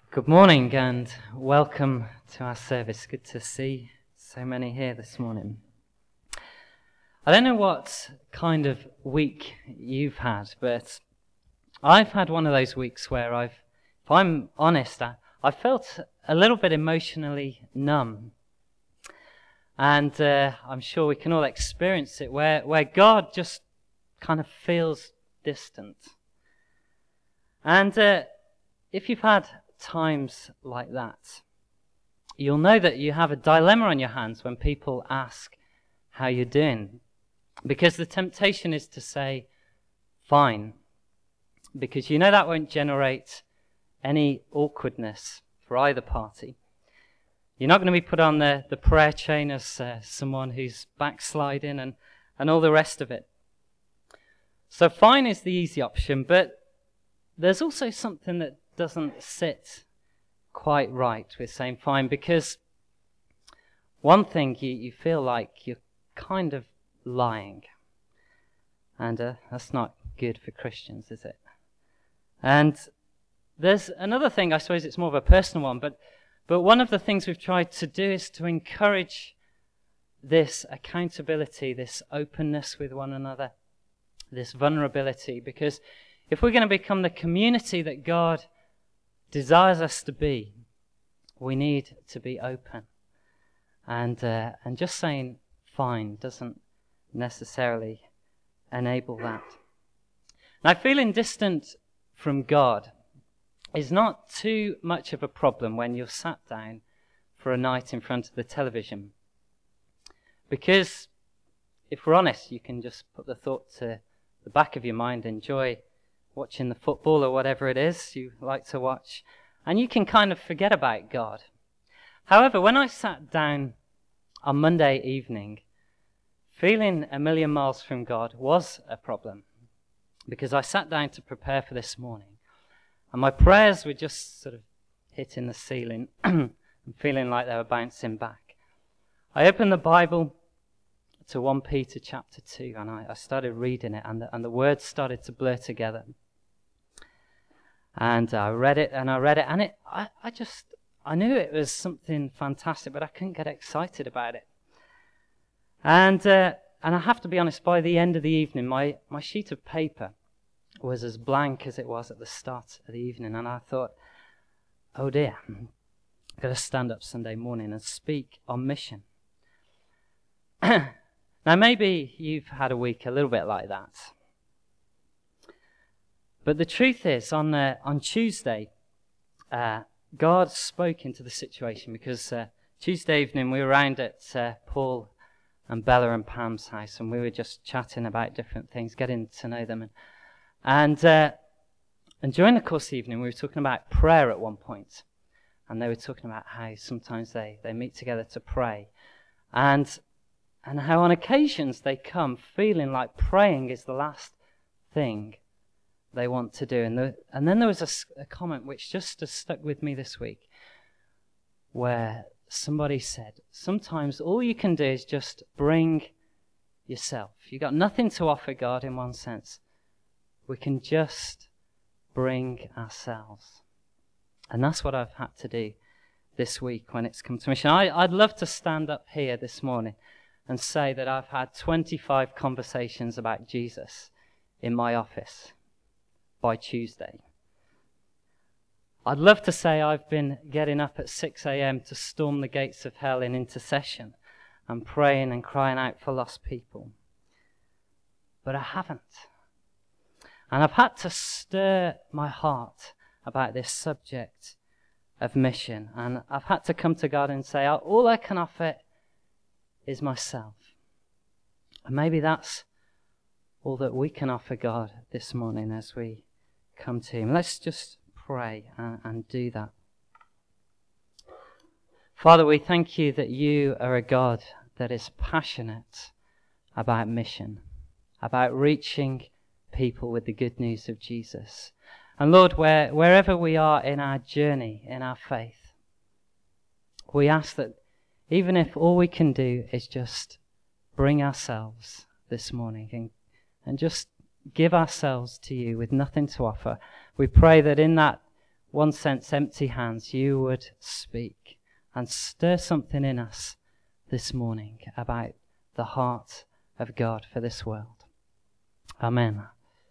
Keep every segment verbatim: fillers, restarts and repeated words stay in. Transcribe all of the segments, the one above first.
Good morning and welcome to our service. Good to see so many here this morning. I don't know what kind of week you've had, but I've had one of those weeks where I've, if I'm honest, I, I felt a little bit emotionally numb. And uh, I'm sure we can all experience it, where, where God just kind of feels distant. And uh, if you've had times like that, you'll know that you have a dilemma on your hands when people ask how you're doing. Because the temptation is to say, fine. Because you know that won't generate any awkwardness for either party. You're not going to be put on the, the prayer chain as uh, someone who's backsliding and, and all the rest of it. So fine is the easy option, but there's also something that doesn't sit quite right with saying fine, because one thing you, you feel like you're kind of lying. And uh, that's not good for Christians, is it? And there's another thing, I suppose it's more of a personal one, but But one of the things we've tried to do is to encourage this accountability, this openness with one another, this vulnerability, because if we're going to become the community that God desires us to be, we need to be open. And uh, and just saying fine doesn't necessarily enable that. Now, feeling distant from God is not too much of a problem when you're sat down for a night in front of the television. Because, if we're honest, you can just put the thought to the back of your mind, enjoy watching the football or whatever it is you like to watch, and you can kind of forget about God. However, when I sat down on Monday evening, feeling a million miles from God was a problem, because I sat down to prepare for this morning. And my prayers were just sort of hitting the ceiling and feeling like they were bouncing back. I opened the Bible to First Peter chapter two, and I, I started reading it, and the, and the words started to blur together. And I read it, and I read it, and it I, I just, I knew it was something fantastic, but I couldn't get excited about it. And uh, and I have to be honest, by the end of the evening, my, my sheet of paper was as blank as it was at the start of the evening, and I thought, oh dear, I've got to stand up Sunday morning and speak on mission. Now maybe you've had a week a little bit like that, but the truth is, on uh, on Tuesday, uh, God spoke into the situation, because uh, Tuesday evening we were around at uh, Paul and Bella and Pam's house, and we were just chatting about different things, getting to know them. And And uh, and during the course of the evening, we were talking about prayer at one point. And they were talking about how sometimes they, they meet together to pray. And and how on occasions they come feeling like praying is the last thing they want to do. And, the, and then there was a, a comment which just has stuck with me this week, where somebody said, sometimes all you can do is just bring yourself. You've got nothing to offer God in one sense. We can just bring ourselves. And that's what I've had to do this week when it's come to mission. I, I'd love to stand up here this morning and say that I've had twenty-five conversations about Jesus in my office by Tuesday. I'd love to say I've been getting up at six a.m. to storm the gates of hell in intercession and praying and crying out for lost people. But I haven't. And I've had to stir my heart about this subject of mission. And I've had to come to God and say, all I can offer is myself. And maybe that's all that we can offer God this morning as we come to Him. Let's just pray and, and do that. Father, we thank you that you are a God that is passionate about mission, about reaching people with the good news of Jesus. And Lord, where, wherever we are in our journey, in our faith, we ask that even if all we can do is just bring ourselves this morning and, and just give ourselves to you with nothing to offer, we pray that in that one sense, empty hands, you would speak and stir something in us this morning about the heart of God for this world. Amen.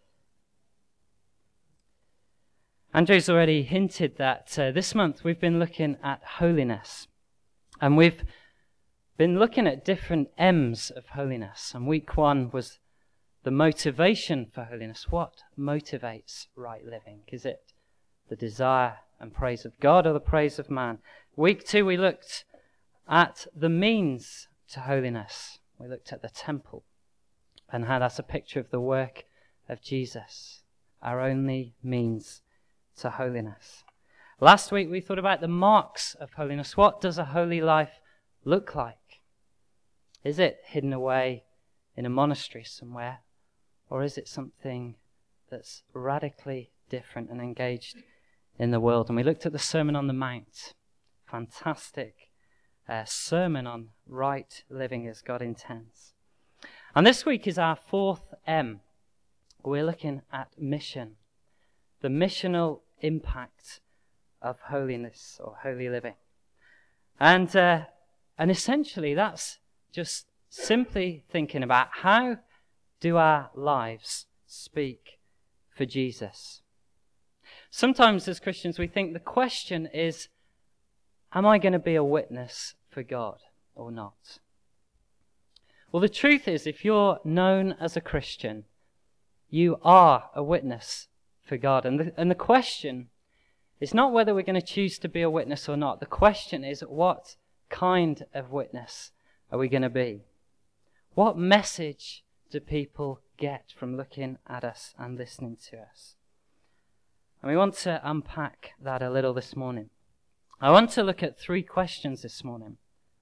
Andrew's already hinted that uh, this month we've been looking at holiness. And we've been looking at different M's of holiness. And week one was the motivation for holiness. What motivates right living? Is it the desire and praise of God or the praise of man? Week two we looked at the means to holiness. We looked at the temple and how that's a picture of the work of Jesus, our only means to holiness. Last week we thought about the marks of holiness. What does a holy life look like? Is it hidden away in a monastery somewhere, or is it something that's radically different and engaged in the world? And we looked at the Sermon on the Mount. Fantastic uh, sermon on right living as God intends. And this week is our fourth M. We're looking at mission, the missional impact of holiness or holy living. And uh, and essentially that's just simply thinking about how do our lives speak for Jesus. Sometimes as Christians we think the question is, am I going to be a witness for God or not? Well, the truth is, if you're known as a Christian, you are a witness for God. And the, and the question is not whether we're going to choose to be a witness or not. The question is, what kind of witness are we going to be? What message do people get from looking at us and listening to us? And we want to unpack that a little this morning. I want to look at three questions this morning.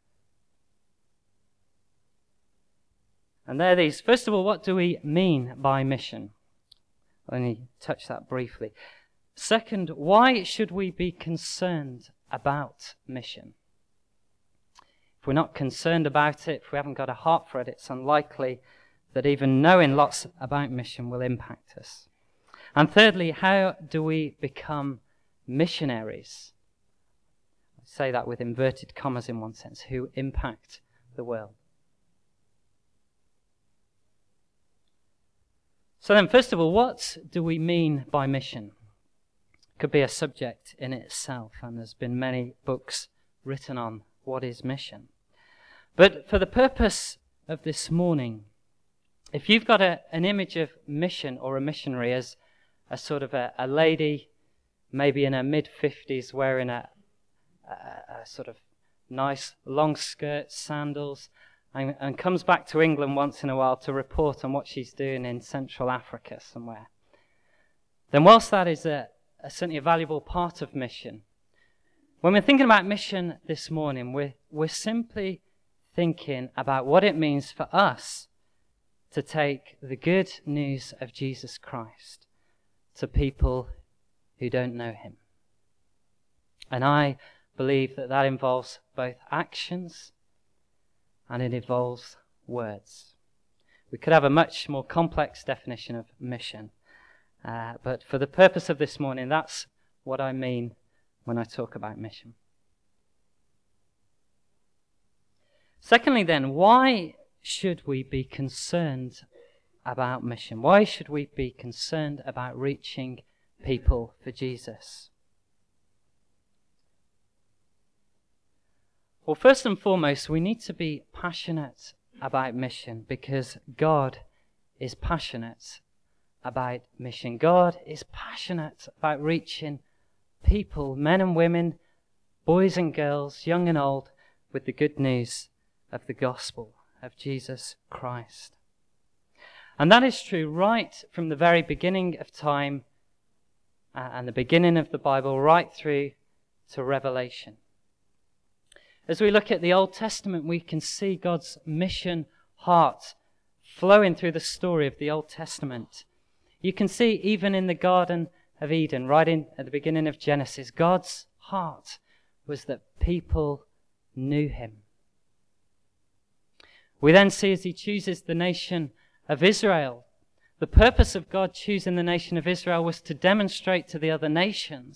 And they're these. First of all, what do we mean by mission? I'll only touch that briefly. Second, why should we be concerned about mission? If we're not concerned about it, if we haven't got a heart for it, it's unlikely that even knowing lots about mission will impact us. And thirdly, how do we become missionaries? I say that with inverted commas in one sense, who impact the world. So then, first of all, what do we mean by mission? It could be a subject in itself, and there's been many books written on what is mission. But for the purpose of this morning, if you've got a, an image of mission or a missionary as a sort of a, a lady, maybe in her mid-fifties, wearing a, a, a sort of nice long skirt, sandals, and, and comes back to England once in a while to report on what she's doing in Central Africa somewhere, then whilst that is a, a certainly a valuable part of mission, when we're thinking about mission this morning, we're, we're simply thinking about what it means for us to take the good news of Jesus Christ to people who don't know him. And I believe that that involves both actions and it involves words. We could have a much more complex definition of mission, uh, but for the purpose of this morning, that's what I mean when I talk about mission. Secondly then, why should we be concerned about mission? Why should we be concerned about reaching people for Jesus? Well, first and foremost, we need to be passionate about mission because God is passionate about mission. God is passionate about reaching people, men and women, boys and girls, young and old, with the good news of the gospel of Jesus Christ. And that is true right from the very beginning of time uh, and the beginning of the Bible, right through to Revelation. As we look at the Old Testament, we can see God's mission heart flowing through the story of the Old Testament. You can see even in the Garden of Eden, right in at the beginning of Genesis, God's heart was that people knew him. We then see as he chooses the nation of Israel, the purpose of God choosing the nation of Israel was to demonstrate to the other nations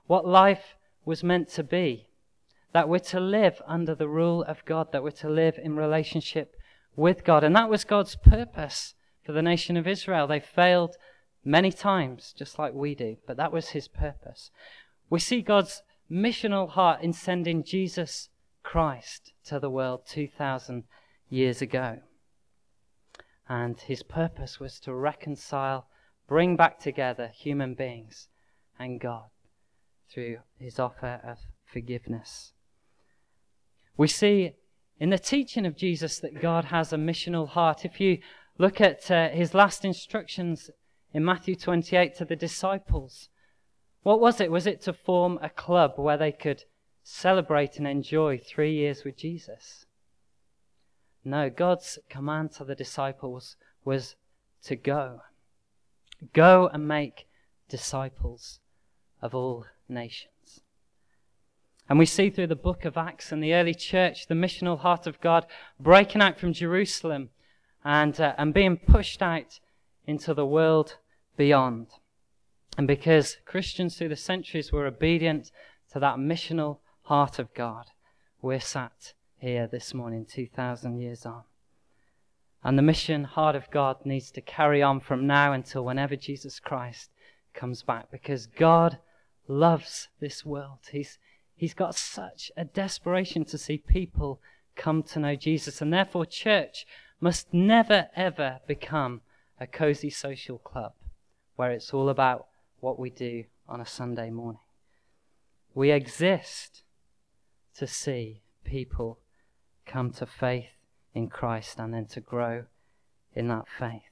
what life was meant to be. That we're to live under the rule of God, that we're to live in relationship with God. And that was God's purpose for the nation of Israel. They failed many times, just like we do, but that was his purpose. We see God's missional heart in sending Jesus Christ to the world two thousand years ago. And his purpose was to reconcile, bring back together human beings and God through his offer of forgiveness. We see in the teaching of Jesus that God has a missional heart. If you look at uh, his last instructions in Matthew twenty-eight to the disciples, what was it? Was it to form a club where they could celebrate and enjoy three years with Jesus? No, God's command to the disciples was to go. Go and make disciples of all nations. And we see through the book of Acts and the early church the missional heart of God breaking out from Jerusalem and, uh, and being pushed out into the world beyond. And because Christians through the centuries were obedient to that missional heart of God, we're sat here this morning, two thousand years on. And the mission heart of God needs to carry on from now until whenever Jesus Christ comes back, because God loves this world. He's, he's got such a desperation to see people come to know Jesus. And therefore, church must never, ever become a cozy social club where it's all about what we do on a Sunday morning. We exist to see people come to faith in Christ and then to grow in that faith.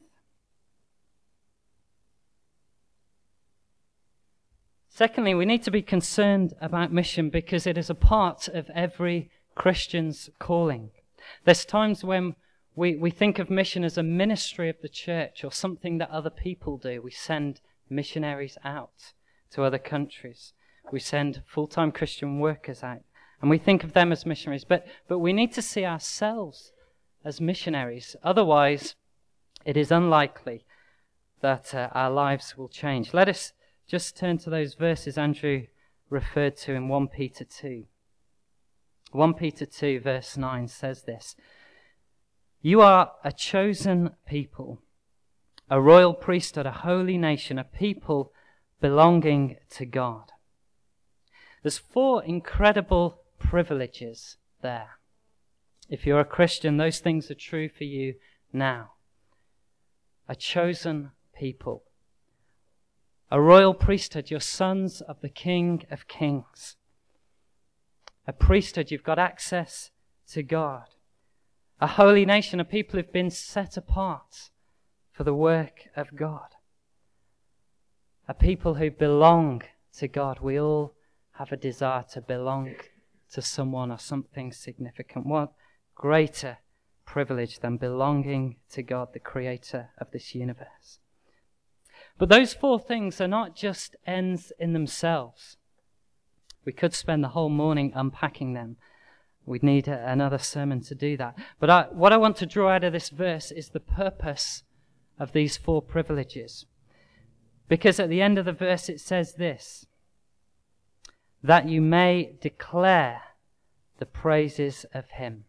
Secondly, we need to be concerned about mission because it is a part of every Christian's calling. There's times when we, we think of mission as a ministry of the church or something that other people do. We send missionaries out to other countries. We send full-time Christian workers out. And we think of them as missionaries. But, but we need to see ourselves as missionaries. Otherwise, it is unlikely that uh, our lives will change. Let us just turn to those verses Andrew referred to in First Peter two. First Peter two verse nine says this: "You are a chosen people, a royal priesthood, a holy nation, a people belonging to God." There's four incredible privileges there. If you're a Christian, those things are true for you now. A chosen people. A royal priesthood, you're sons of the King of Kings. A priesthood, you've got access to God. A holy nation, a people who've been set apart for the work of God. A people who belong to God. We all have a desire to belong to someone or something significant. What greater privilege than belonging to God, the creator of this universe? But those four things are not just ends in themselves. We could spend the whole morning unpacking them. We'd need a, another sermon to do that. But I, what I want to draw out of this verse is the purpose of these four privileges. Because at the end of the verse it says this: that you may declare the praises of him.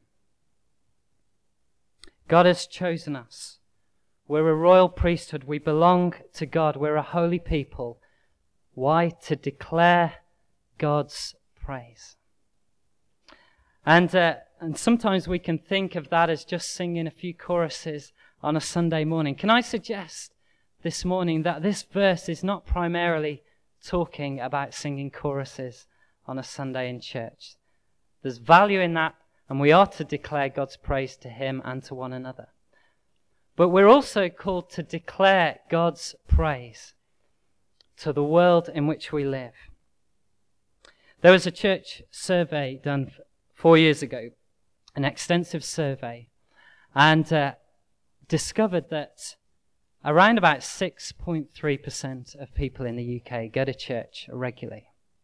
God has chosen us. We're a royal priesthood. We belong to God. We're a holy people. Why? To declare God's praise. And, uh, and sometimes we can think of that as just singing a few choruses on a Sunday morning. Can I suggest this morning that this verse is not primarily talking about singing choruses on a Sunday in church? There's value in that, and we are to declare God's praise to him and to one another. But we're also called to declare God's praise to the world in which we live. There was a church survey done four years ago, an extensive survey, and uh, discovered that around about six point three percent of people in the U K go to church regularly.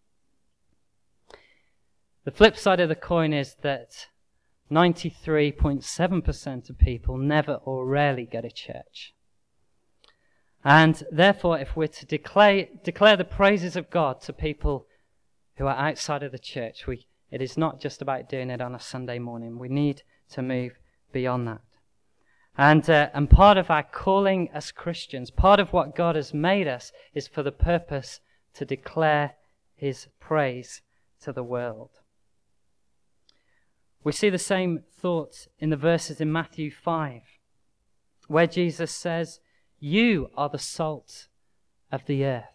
The flip side of the coin is that ninety-three point seven percent of people never or rarely go to church. And therefore, if we're to declare, declare the praises of God to people who are outside of the church. We, it is not just about doing it on a Sunday morning. We need to move beyond that. And, uh, and part of our calling as Christians, part of what God has made us, is for the purpose to declare his praise to the world. We see the same thought in the verses in Matthew five, where Jesus says, "You are the salt of the earth."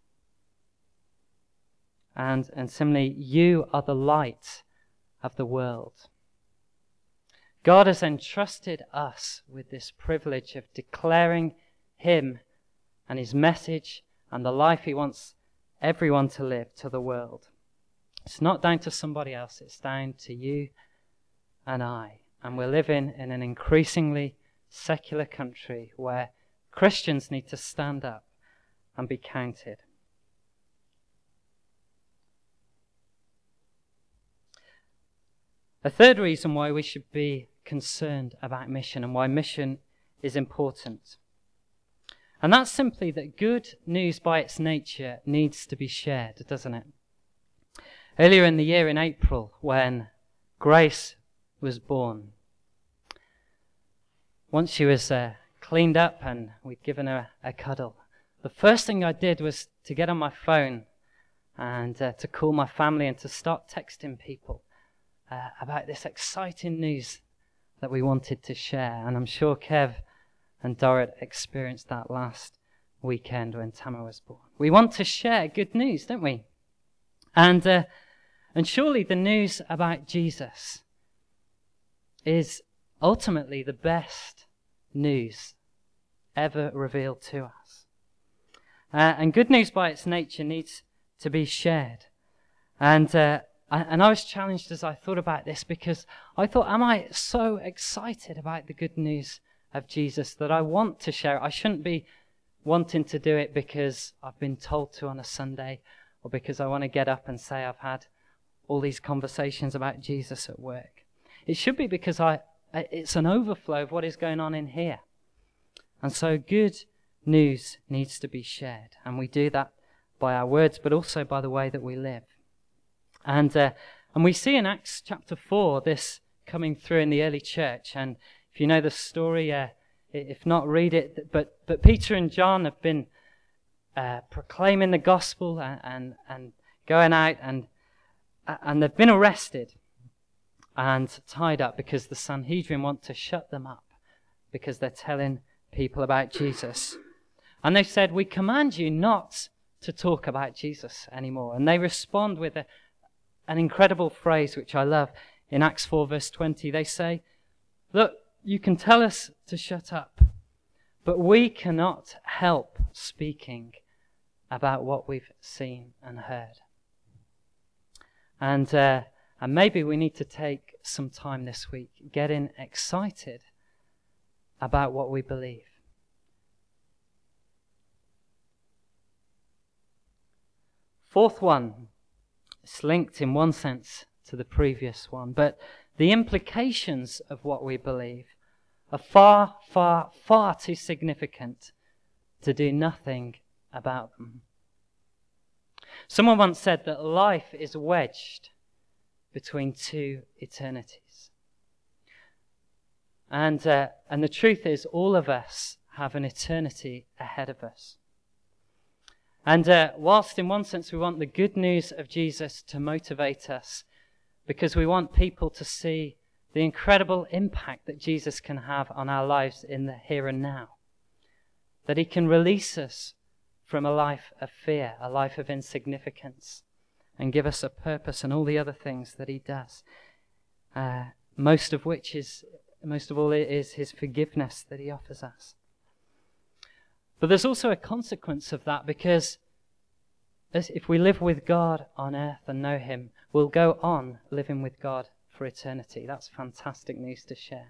And, and similarly, "You are the light of the world." God has entrusted us with this privilege of declaring him and his message and the life he wants everyone to live to the world. It's not down to somebody else, it's down to you and I. And we're living in an increasingly secular country where Christians need to stand up and be counted. A third reason why we should be concerned about mission and why mission is important. And that's simply that good news by its nature needs to be shared, doesn't it? Earlier in the year, in April, when Grace was born, once she was uh, cleaned up and we'd given her a cuddle, the first thing I did was to get on my phone and uh, to call my family and to start texting people uh, about this exciting news that we wanted to share. And I'm sure Kev and Dorrit experienced that last weekend when Tama was born. We want to share good news, don't we? And uh, and surely the news about Jesus is ultimately the best news ever revealed to us. Uh, and good news by its nature needs to be shared. And uh, And I was challenged as I thought about this, because I thought, am I so excited about the good news of Jesus that I want to share it? I shouldn't be wanting to do it because I've been told to on a Sunday, or because I want to get up and say I've had all these conversations about Jesus at work. It should be because I it's an overflow of what is going on in here. And so good news needs to be shared. And we do that by our words, but also by the way that we live. And uh, and we see in Acts chapter four this coming through in the early church. And if you know the story, uh, if not, read it. But but Peter and John have been uh, proclaiming the gospel and, and and going out, and and they've been arrested and tied up because the Sanhedrin want to shut them up because they're telling people about Jesus. And they said, "We command you not to talk about Jesus anymore." And they respond with a An incredible phrase, which I love, in Acts four verse twenty. They say, "Look, you can tell us to shut up, but we cannot help speaking about what we've seen and heard." And, uh, and maybe we need to take some time this week getting excited about what we believe. Fourth one. It's linked in one sense to the previous one, but the implications of what we believe are far, far, far too significant to do nothing about them. Someone once said that life is wedged between two eternities. And, uh, and the truth is, all of us have an eternity ahead of us. And uh, whilst in one sense we want the good news of Jesus to motivate us, because we want people to see the incredible impact that Jesus can have on our lives in the here and now, that he can release us from a life of fear, a life of insignificance, and give us a purpose and all the other things that he does, uh, most of which is, most of all, is his forgiveness that he offers us. But there's also a consequence of that, because if we live with God on earth and know him, we'll go on living with God for eternity. That's fantastic news to share.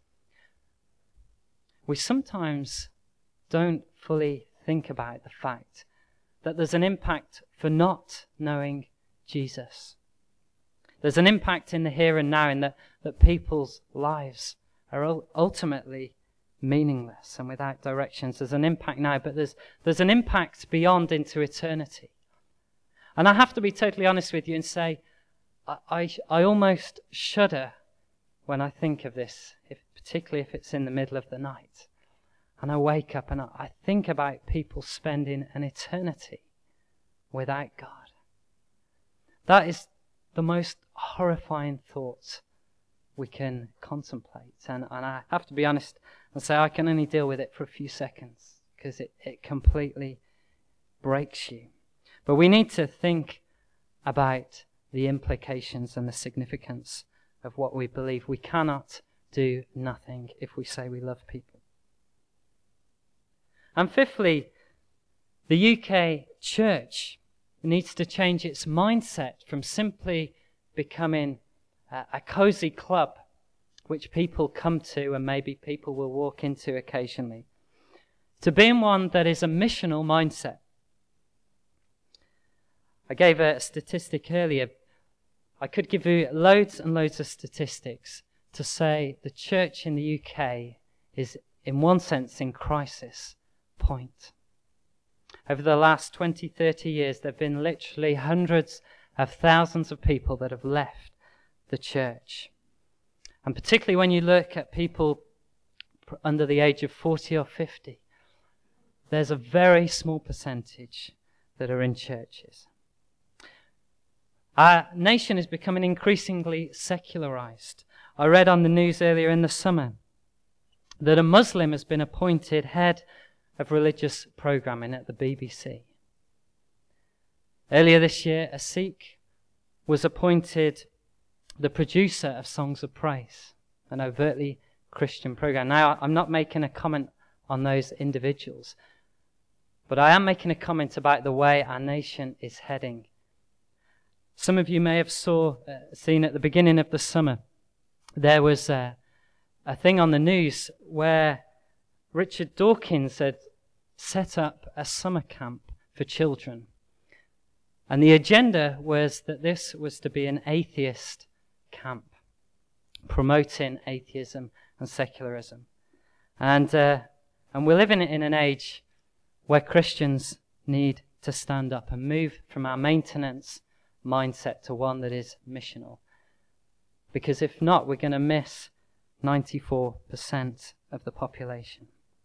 We sometimes don't fully think about the fact that there's an impact for not knowing Jesus. There's an impact in the here and now, in that, that people's lives are ultimately meaningless and without directions. There's an impact now, but there's there's an impact beyond into eternity. And I have to be totally honest with you and say, I, I, I almost shudder when I think of this, if, particularly if it's in the middle of the night. And I wake up and I, I think about people spending an eternity without God. That is the most horrifying thought we can contemplate. And, and I have to be honest and say I can only deal with it for a few seconds because it, it completely breaks you. But we need to think about the implications and the significance of what we believe. We cannot do nothing if we say we love people. And fifthly, the U K church needs to change its mindset from simply becoming a, a cozy club which people come to and maybe people will walk into occasionally, to being one that is a missional mindset. I gave a statistic earlier. I could give you loads and loads of statistics to say the church in the U K is, in one sense, in crisis point. Over the last twenty, thirty years, there have been literally hundreds of thousands of people that have left the church. And particularly when you look at people under the age of forty or fifty, there's a very small percentage that are in churches. Our nation is becoming increasingly secularized. I read on the news earlier in the summer that a Muslim has been appointed head of religious programming at the B B C. Earlier this year, a Sikh was appointed the producer of Songs of Praise, an overtly Christian program. Now, I'm not making a comment on those individuals, but I am making a comment about the way our nation is heading. Some of you may have saw, uh, seen at the beginning of the summer, there was uh, a thing on the news where Richard Dawkins had set up a summer camp for children. And the agenda was that this was to be an atheist camp, promoting atheism and secularism. And, uh, and we're living in an age where Christians need to stand up and move from our maintenance mindset to one that is missional. Because if not, we're going to miss ninety-four percent of the population.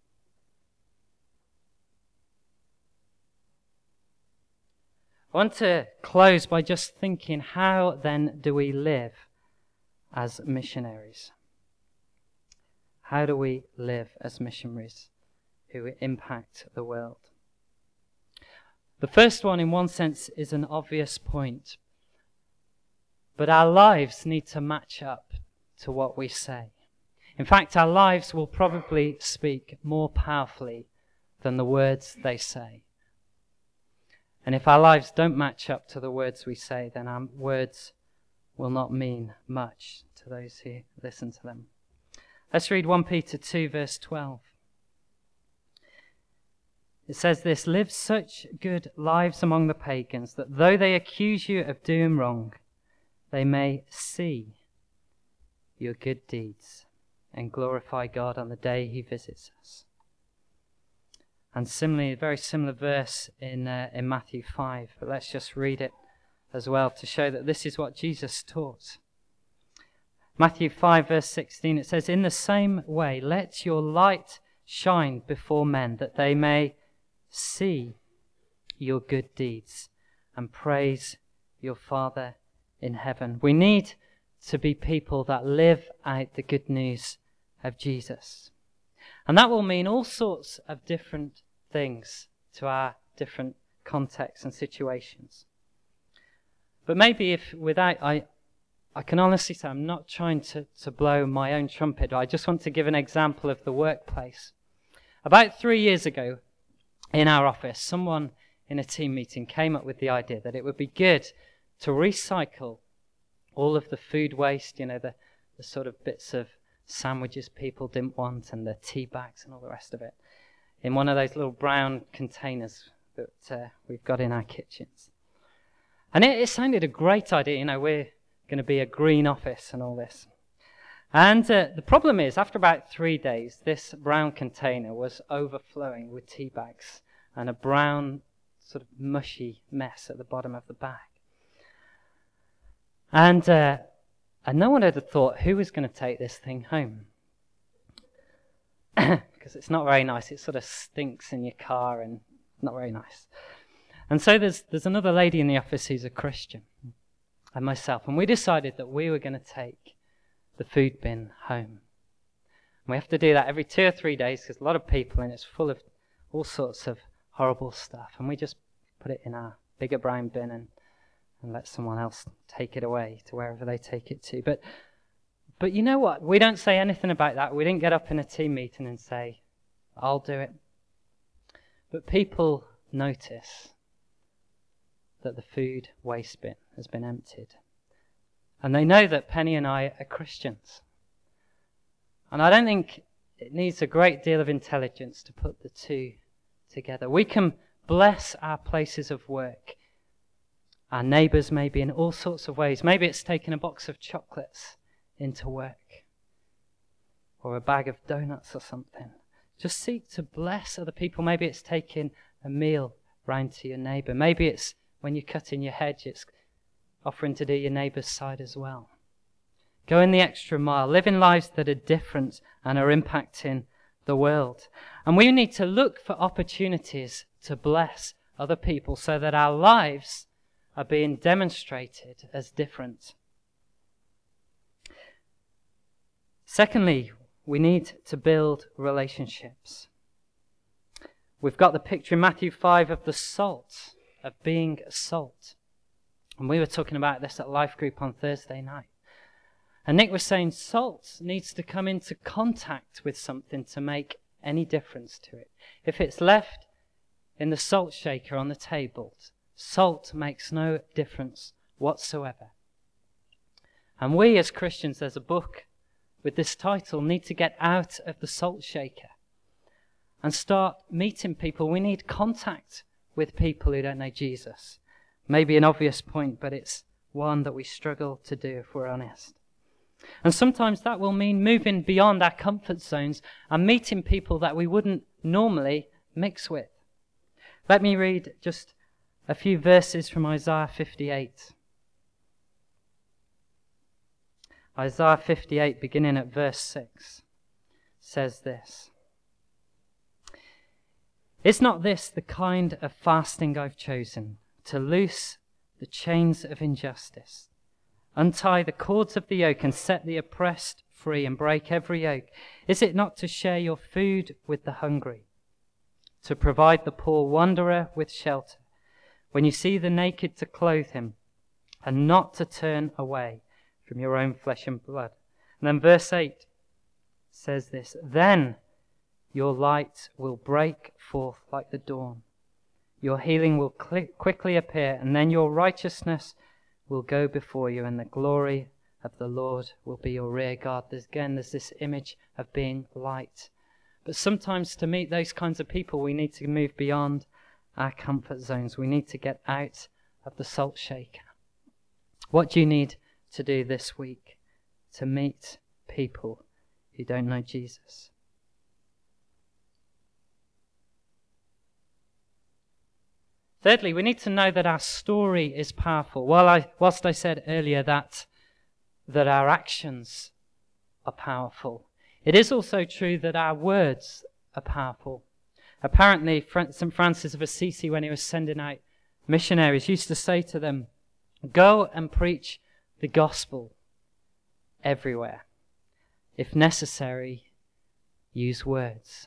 I want to close by just thinking, how then do we live as missionaries? How do we live as missionaries who impact the world? The first one, in one sense, is an obvious point. But our lives need to match up to what we say. In fact, our lives will probably speak more powerfully than the words they say. And if our lives don't match up to the words we say, then our words will not mean much to those who listen to them. Let's read First Peter two, verse twelve. It says this: live such good lives among the pagans that though they accuse you of doing wrong, they may see your good deeds and glorify God on the day he visits us. And similarly, a very similar verse in uh, in Matthew five, but let's just read it as well to show that this is what Jesus taught. Matthew five, verse sixteen, it says, in the same way, let your light shine before men, that they may see your good deeds and praise your Father in heaven. We need to be people that live out the good news of Jesus. And that will mean all sorts of different things to our different contexts and situations. But maybe if without, I I can honestly say I'm not trying to, to blow my own trumpet. I just want to give an example of the workplace. About three years ago in our office, someone in a team meeting came up with the idea that it would be good to recycle all of the food waste, you know, the, the sort of bits of sandwiches people didn't want and the tea bags and all the rest of it, in one of those little brown containers that uh, we've got in our kitchens. And it, it sounded a great idea, you know, we're going to be a green office and all this. And uh, the problem is, after about three days, this brown container was overflowing with tea bags and a brown sort of mushy mess at the bottom of the bag. And, uh, and no one had thought who was going to take this thing home. Because it's not very nice. It sort of stinks in your car and not very nice. And so there's there's another lady in the office who's a Christian, and myself, and we decided that we were going to take the food bin home. And we have to do that every two or three days because a lot of people and it's full of all sorts of horrible stuff. And we just put it in our bigger brown bin and, and let someone else take it away to wherever they take it to. But but you know what? We don't say anything about that. We didn't get up in a team meeting and say, I'll do it. But people notice that the food waste bin has been emptied. And they know that Penny and I are Christians. And I don't think it needs a great deal of intelligence to put the two together. We can bless our places of work, our neighbours maybe in all sorts of ways. Maybe it's taking a box of chocolates into work or a bag of donuts or something. Just seek to bless other people. Maybe it's taking a meal round to your neighbour. Maybe it's when you're cutting your hedge, it's offering to do your neighbour's side as well. Go in the extra mile, living lives that are different and are impacting the world. And we need to look for opportunities to bless other people so that our lives are being demonstrated as different. Secondly, we need to build relationships. We've got the picture in Matthew five of the salt, of being salt. And we were talking about this at Life Group on Thursday night. And Nick was saying salt needs to come into contact with something to make any difference to it. If it's left in the salt shaker on the table, salt makes no difference whatsoever. And we as Christians, there's a book with this title, need to get out of the salt shaker and start meeting people. We need contact with people who don't know Jesus. Maybe an obvious point, but it's one that we struggle to do if we're honest. And sometimes that will mean moving beyond our comfort zones and meeting people that we wouldn't normally mix with. Let me read just a few verses from Isaiah fifty-eight. Isaiah fifty-eight, beginning at verse six, says this. Is not this the kind of fasting I've chosen, to loose the chains of injustice, untie the cords of the yoke and set the oppressed free and break every yoke? Is it not to share your food with the hungry, to provide the poor wanderer with shelter, when you see the naked to clothe him, and not to turn away from your own flesh and blood? And then verse eight says this, then your light will break forth like the dawn. Your healing will cl- quickly appear, and then your righteousness will go before you, and the glory of the Lord will be your rear guard. There's, again, there's this image of being light. But sometimes to meet those kinds of people, we need to move beyond our comfort zones. We need to get out of the salt shaker. What do you need to do this week to meet people who don't know Jesus? Thirdly, we need to know that our story is powerful. While I, whilst I said earlier that, that our actions are powerful, it is also true that our words are powerful. Apparently, Saint Francis of Assisi, when he was sending out missionaries, used to say to them, go and preach the gospel everywhere. If necessary, use words.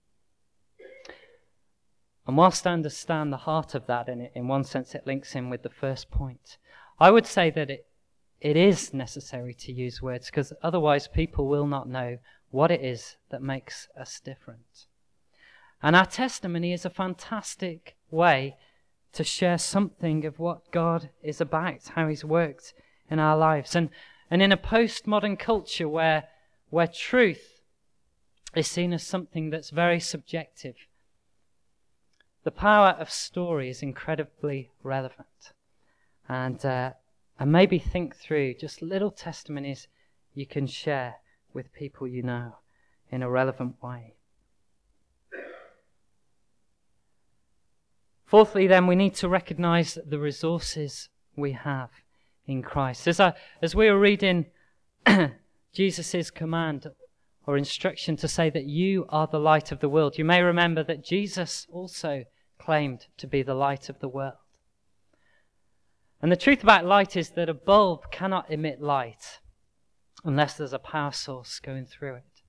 And whilst I understand the heart of that, and in one sense it links in with the first point, I would say that it, it is necessary to use words, because otherwise people will not know what it is that makes us different. And our testimony is a fantastic way to share something of what God is about, how he's worked in our lives. And, and in a postmodern culture where, where truth is seen as something that's very subjective, the power of story is incredibly relevant. And, uh, and maybe think through just little testimonies you can share with people you know in a relevant way. Fourthly, then, we need to recognize the resources we have in Christ. As, I, as we were reading Jesus' command or instruction to say that you are the light of the world, you may remember that Jesus also claimed to be the light of the world. And the truth about light is that a bulb cannot emit light unless there's a power source going through it.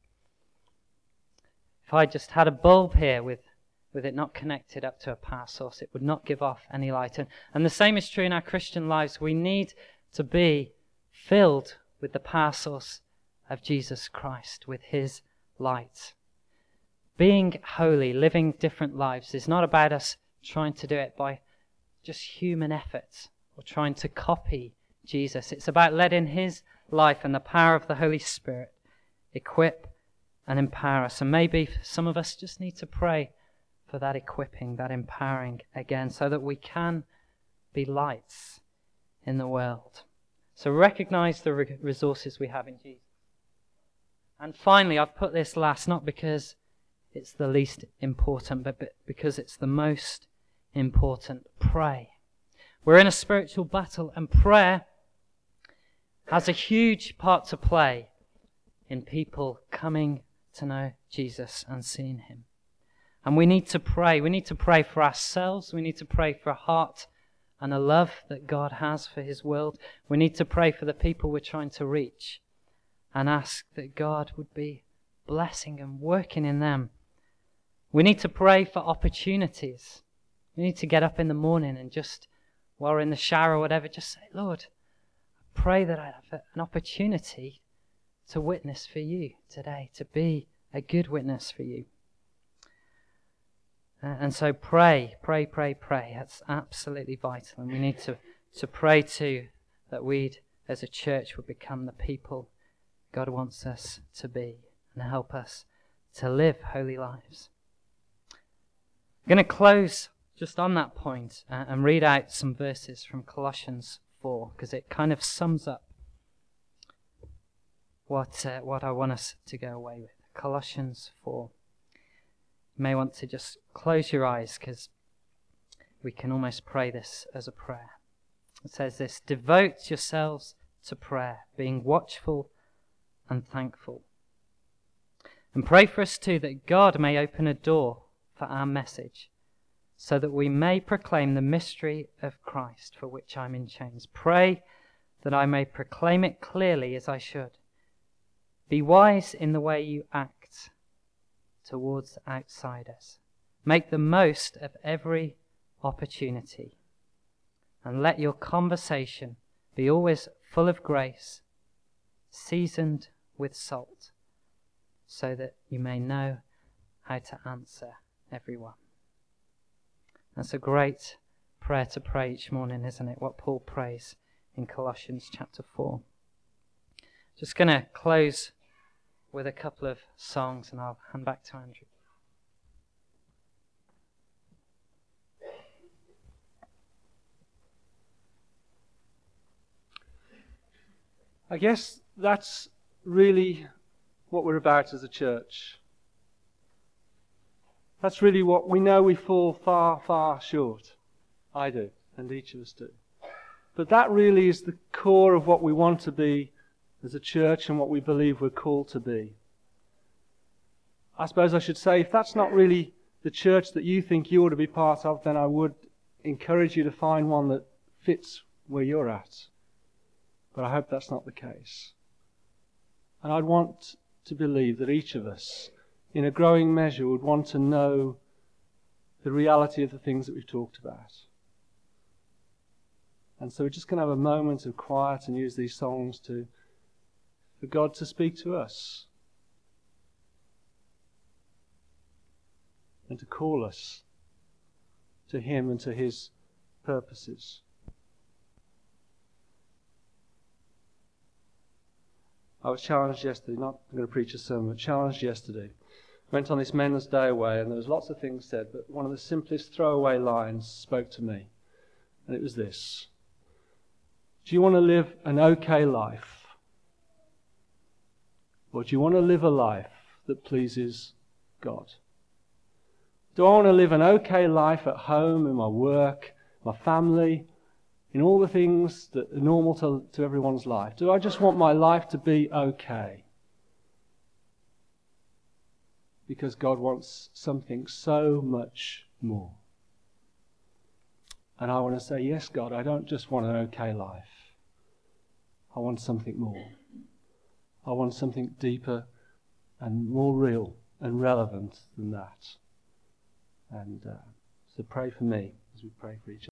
If I just had a bulb here with with it not connected up to a power source, it would not give off any light. And, and the same is true in our Christian lives. We need to be filled with the power source of Jesus Christ, with his light. Being holy, living different lives, is not about us trying to do it by just human efforts or trying to copy Jesus. It's about letting his life and the power of the Holy Spirit equip and empower us. And maybe some of us just need to pray for that equipping, that empowering again, so that we can be lights in the world. So recognize the re- resources we have in Jesus. And finally, I've put this last, not because it's the least important, but because it's the most important. Pray. We're in a spiritual battle, and prayer has a huge part to play in people coming to know Jesus and seeing him. And we need to pray. We need to pray for ourselves. We need to pray for a heart and a love that God has for his world. We need to pray for the people we're trying to reach and ask that God would be blessing and working in them. We need to pray for opportunities. We need to get up in the morning and just, while we're in the shower or whatever, just say, Lord, I pray that I have an opportunity to witness for you today, to be a good witness for you. Uh, and so pray, pray, pray, pray. That's absolutely vital. And we need to, to pray too that we as a church would become the people God wants us to be and help us to live holy lives. I'm going to close just on that point uh, and read out some verses from Colossians four, because it kind of sums up what uh, what I want us to go away with. Colossians four. You may want to just close your eyes, because we can almost pray this as a prayer. It says this: devote yourselves to prayer, being watchful and thankful. And pray for us too, that God may open a door for our message, so that we may proclaim the mystery of Christ, for which I'm in chains. Pray that I may proclaim it clearly as I should. Be wise in the way you act towards outsiders. Make the most of every opportunity. And let your conversation be always full of grace, seasoned with salt, so that you may know how to answer everyone. That's a great prayer to pray each morning, isn't it? What Paul prays in Colossians chapter four. Just going to close with a couple of songs, and I'll hand back to Andrew. I guess that's really what we're about as a church. That's really what we know we fall far, far short. I do, and each of us do. But that really is the core of what we want to be as a church and what we believe we're called to be. I suppose I should say, if that's not really the church that you think you ought to be part of, then I would encourage you to find one that fits where you're at. But I hope that's not the case. And I'd want to believe that each of us, in a growing measure, would want to know the reality of the things that we've talked about. And so we're just going to have a moment of quiet and use these songs to, for God to speak to us and to call us to Him and to His purposes. I was challenged yesterday, not I'm going to preach a sermon, but challenged yesterday. Went on this Men's Day away, and there was lots of things said, but one of the simplest throwaway lines spoke to me, and it was this: do you want to live an okay life, or do you want to live a life that pleases God? Do I want to live an okay life at home, in my work, my family, in all the things that are normal to, to everyone's life? Do I just want my life to be okay? Because God wants something so much more. And I want to say, yes, God, I don't just want an okay life. I want something more. I want something deeper and more real and relevant than that. And uh, so pray for me as we pray for each other.